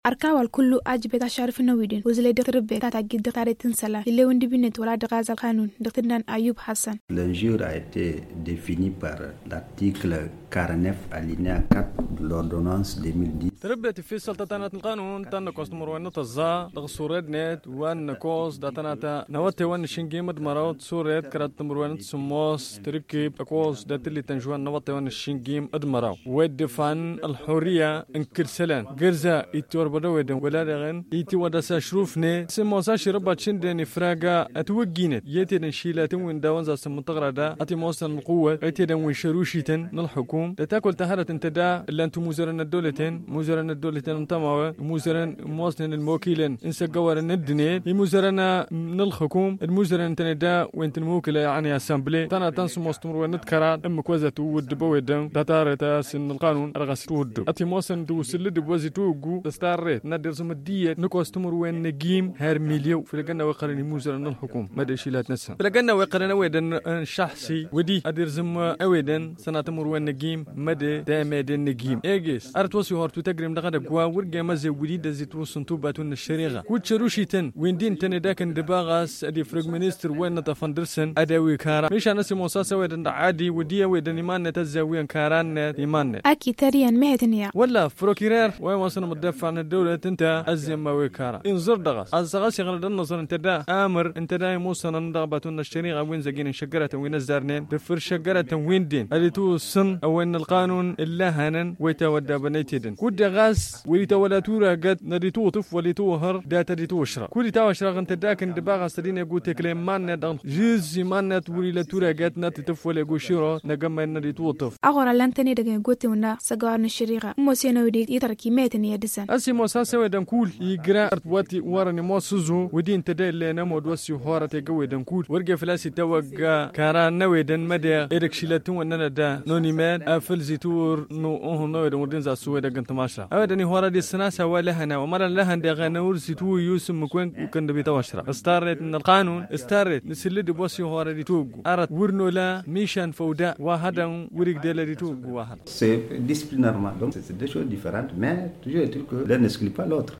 أركاو الكل أجبت عشارف النويدين وزلي دقربة تاجد دقارة تنسلا اللي وندي بنت ولا دغاز القانون دقتنا أيوب حسن. L'injure a été définie par l'article 49 alinéa 4 de l'ordonnance 2010. تربت في سلطة القانون تن كوستمر وان تزا دغسورد نت وان كوز داتنا نوتي وان شينجي مدمرات سوريد كرات تمروان سموس تركيب كوز دات اللي تنجوان نوتي وان شينجي مدمراو ودفن الحرية انكرسلان غرزا يتور بدويدن ولا دغن يتي ودسا شروفني سموسا شربات شندني فراغا اتوجينت يتي نشيلات وين داونزا سمتغردا اتي موصل القوة يتي دون شروشيتن للحكوم تاكل تهرة انتدا اللي انتم مزرن الدولتين مزرن الدولتين انتموا مزرن موصلين الموكلين انسقور الدنيا مزرن من الحكوم المزرن تندا وانت الموكله يعني اسامبلي تنا تنسو مستمر ونذكر ام كوزتو ودبويدن داتارتا سن القانون رغس ود اتي موسن دو سلد بوزيتوغو تستاريت ندير سمديه نكوستمر وين نجيم هر مليو في لقنا وقرن مزرن الحكوم مدى شيلات نسا لقنا وقرن ويدن شخصي ودي ادير زم اويدن سناتمر وين نجيم مدى دامد نجيم ايجس ارتوسي هورتو تجرم دغدا غوا ورغا مزي ودي دزيتو سنتو باتون الشريغه كوتشروشيتن وين دين تنداكن دباغاس ادي فريغ مينستر وين نتفندرسن اداوي كارا مش انا سموسا ويدن عادي ودي ويدن ايمان نتزاويان كاران ايمان أكي تريان مهتنيا ولا فروكيرير وين وصلنا مدافع عن الدوله انت ازم ويكارا انظر دغس ازغاس يغلد النظر انت دا امر انت دا موسى ندغباتون الشريغه وين زقين شجره وين الزارنين دفر شجره وين دين ادي تو سن او ان القانون اللهنن ويتودى بنيتدن كود غاس وليت ولا تورا قد نديتو طف وليتو هر داتا ديتو اشرا كل تا اشرا انت داكن دباغ سدين يقول تكلم مان دغ جيز مان توري لا تورا قد نتطف ولا يقول شيرو نغم نديتو طف أغرى لانتني دغن غوتونا سغارن الشريغه موسينو دي يتركي مهتنيا دسن اسي موسى ويدن كول يغرا واتي ورني موسزو ودين تدل لنا مودوسي هورته غويدن كول ورغه فلاسي توغا كاران نويدن مدى ادكشيلتون وننا دا نونيمان افل زيتور نو نويدن ودين زاسو دغن تماشا اودني هورا دي سناسا ولهنا ومر لهن دغ نور سيتو يوسف مكون كن بيتواشرا استارت ان القانون استارت نسلد بوسي هورا دي توغو ارت ورنو لا ميشان فودا وهدن وريك دل دي توغو واحد C'est disciplinairement, donc c'est deux choses différentes, mais toujours est-il que l'un n'exclut pas l'autre.